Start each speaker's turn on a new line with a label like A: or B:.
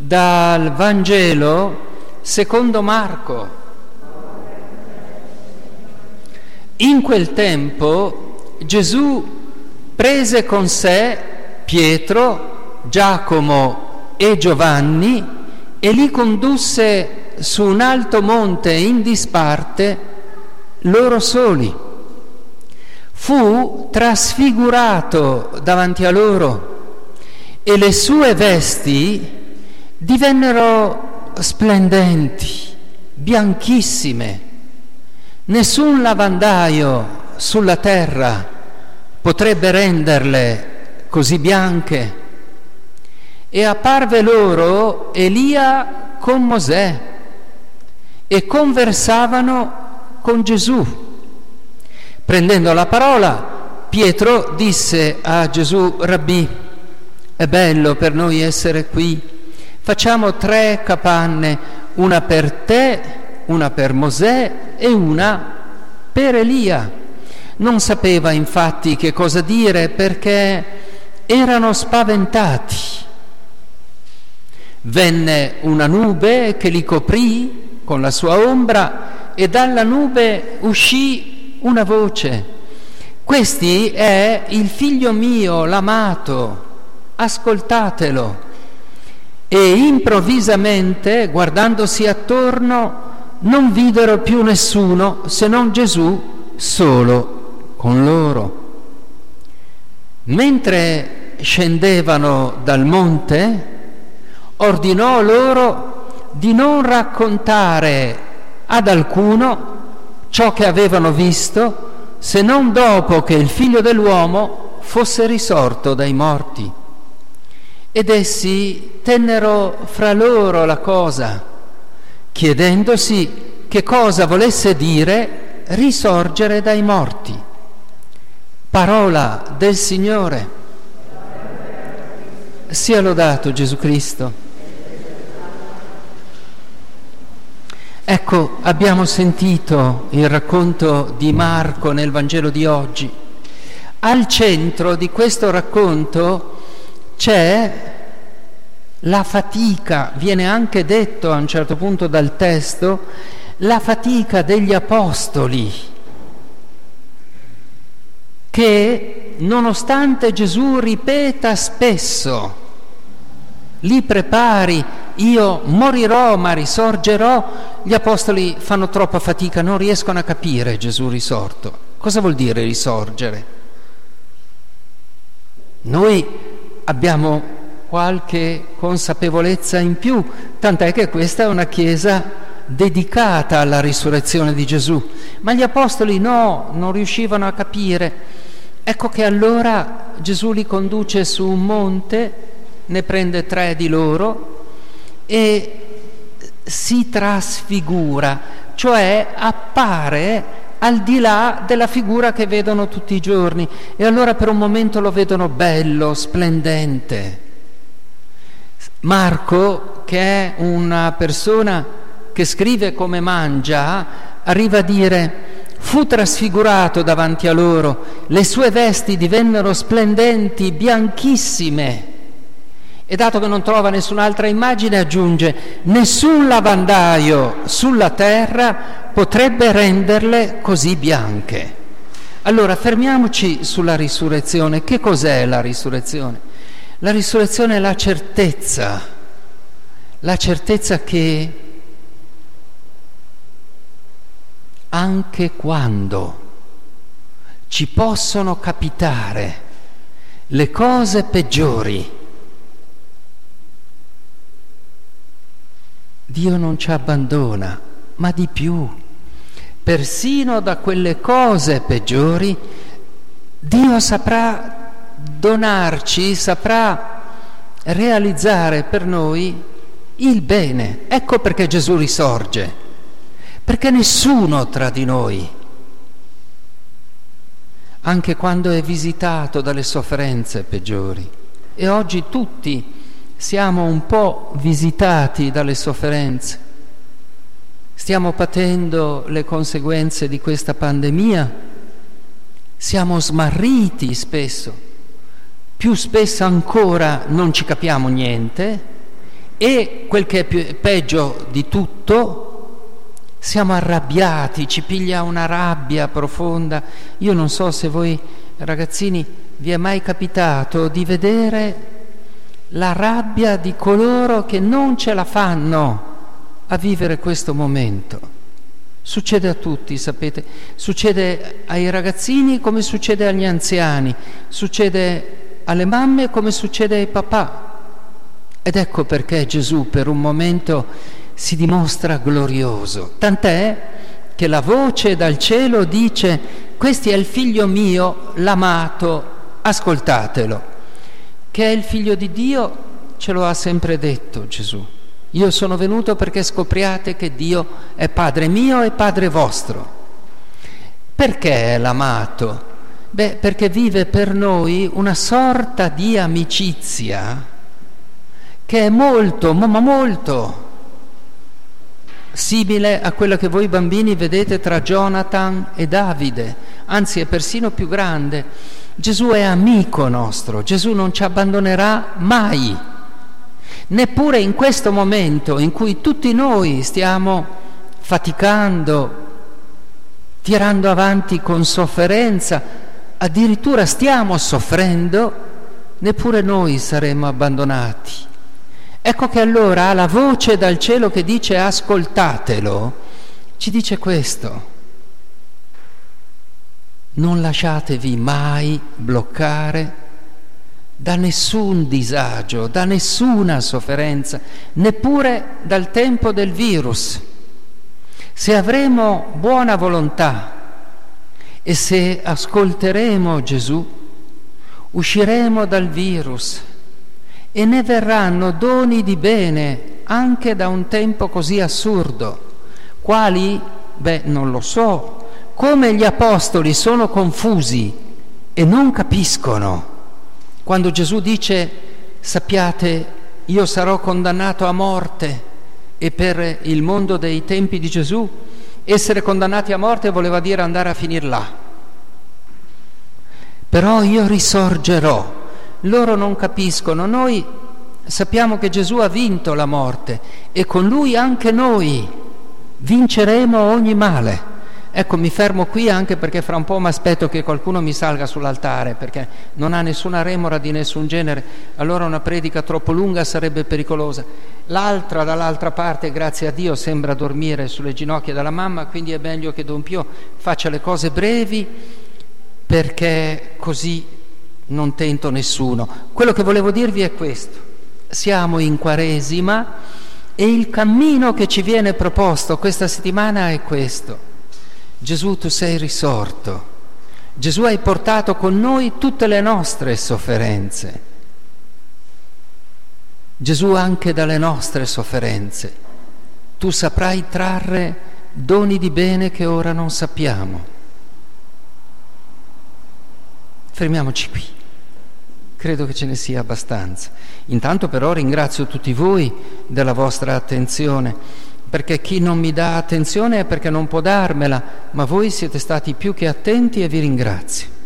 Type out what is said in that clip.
A: Dal Vangelo secondo Marco. In quel tempo Gesù prese con sé Pietro, Giacomo e Giovanni e li condusse su un alto monte in disparte, loro soli. Fu trasfigurato davanti a loro e le sue vesti divennero splendenti, bianchissime. Nessun lavandaio sulla terra potrebbe renderle così bianche. E apparve loro Elia con Mosè e conversavano con Gesù. Prendendo la parola, Pietro disse a Gesù: Rabbì, è bello per noi essere qui. Facciamo 3 capanne, una per te, una per Mosè e una per Elia. Non sapeva infatti che cosa dire perché erano spaventati. Venne una nube che li coprì con la sua ombra e dalla nube uscì una voce: «Questi è il figlio mio, l'amato, ascoltatelo». E improvvisamente, guardandosi attorno, non videro più nessuno se non Gesù solo con loro. Mentre scendevano dal monte, ordinò loro di non raccontare ad alcuno ciò che avevano visto, se non dopo che il Figlio dell'uomo fosse risorto dai morti. Ed essi tennero fra loro la cosa, chiedendosi che cosa volesse dire risorgere dai morti. Parola del Signore. Sia lodato Gesù Cristo. Ecco, abbiamo sentito il racconto di Marco nel Vangelo di oggi. Al centro di questo racconto c'è la fatica, viene anche detto a un certo punto dal testo, la fatica degli apostoli, che nonostante Gesù ripeta spesso: li prepari, io morirò ma risorgerò, gli apostoli fanno troppa fatica, non riescono a capire Gesù risorto. Cosa vuol dire risorgere? Noi abbiamo qualche consapevolezza in più, tant'è che questa è una chiesa dedicata alla risurrezione di Gesù, ma gli apostoli no, non riuscivano a capire. Ecco che allora Gesù li conduce su un monte, ne prende 3 di loro e si trasfigura, cioè appare al di là della figura che vedono tutti i giorni, e allora per un momento lo vedono bello, splendente. Marco, che è una persona che scrive come mangia, arriva a dire: fu trasfigurato davanti a loro, le sue vesti divennero splendenti, bianchissime. E dato che non trova nessun'altra immagine, aggiunge: nessun lavandaio sulla terra potrebbe renderle così bianche. Allora fermiamoci sulla risurrezione. Che cos'è la risurrezione? La risurrezione è la certezza che anche quando ci possono capitare le cose peggiori, Dio non ci abbandona, ma di più, persino da quelle cose peggiori Dio saprà donarci, saprà realizzare per noi il bene. Ecco perché Gesù risorge, perché nessuno tra di noi, anche quando è visitato dalle sofferenze peggiori, e oggi tutti siamo un po' visitati dalle sofferenze, stiamo patendo le conseguenze di questa pandemia, siamo smarriti spesso, più spesso ancora non ci capiamo niente E quel che è peggio di tutto, siamo arrabbiati, ci piglia una rabbia profonda. Io non so se voi ragazzini vi è mai capitato di vedere la rabbia di coloro che non ce la fanno a vivere questo momento. Succede a tutti, sapete, succede ai ragazzini come succede agli anziani, succede alle mamme come succede ai papà. Ed ecco perché Gesù per un momento si dimostra glorioso, tant'è che la voce dal cielo dice: questo è il figlio mio, l'amato, ascoltatelo. Che è il figlio di Dio ce lo ha sempre detto Gesù. Io sono venuto perché scopriate che Dio è Padre mio e Padre vostro. Perché è l'amato? Beh, perché vive per noi una sorta di amicizia che è molto, ma molto simile a quella che voi bambini vedete tra Jonathan e Davide, anzi è persino più grande. Gesù è amico nostro, Gesù non ci abbandonerà mai. Neppure in questo momento in cui tutti noi stiamo faticando, tirando avanti con sofferenza, addirittura stiamo soffrendo, neppure noi saremo abbandonati. Ecco che allora la voce dal cielo che dice ascoltatelo, ci dice questo: non lasciatevi mai bloccare da nessun disagio, da nessuna sofferenza, neppure dal tempo del virus. Se avremo buona volontà e se ascolteremo Gesù, usciremo dal virus e ne verranno doni di bene anche da un tempo così assurdo. Quali? Beh, non lo so. Come gli apostoli sono confusi e non capiscono quando Gesù dice: sappiate, io sarò condannato a morte. E per il mondo dei tempi di Gesù essere condannati a morte voleva dire andare a finir là. Però io risorgerò. Loro non capiscono. Noi sappiamo che Gesù ha vinto la morte e con lui anche noi vinceremo ogni male. Ecco, mi fermo qui anche perché fra un po' mi aspetto che qualcuno mi salga sull'altare, perché non ha nessuna remora di nessun genere, allora una predica troppo lunga sarebbe pericolosa. L'altra dall'altra parte, grazie a Dio, sembra dormire sulle ginocchia della mamma, quindi è meglio che Don Pio faccia le cose brevi, perché così non tento nessuno. Quello che volevo dirvi è questo: siamo in Quaresima e il cammino che ci viene proposto questa settimana è questo: Gesù, tu sei risorto, Gesù hai portato con noi tutte le nostre sofferenze, Gesù anche dalle nostre sofferenze tu saprai trarre doni di bene che ora non sappiamo. Fermiamoci qui, credo che ce ne sia abbastanza. Intanto però ringrazio tutti voi della vostra attenzione, perché chi non mi dà attenzione è perché non può darmela, ma voi siete stati più che attenti e vi ringrazio.